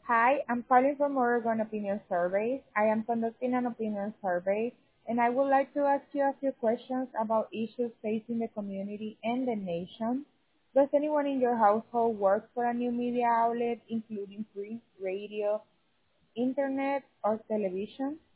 Hi, I'm calling from Oregon Opinion Surveys. I am conducting an opinion survey, and I would like to ask you a few questions about issues facing the community and the nation. Does anyone in your household work for a new media outlet, including print, radio, internet, or television?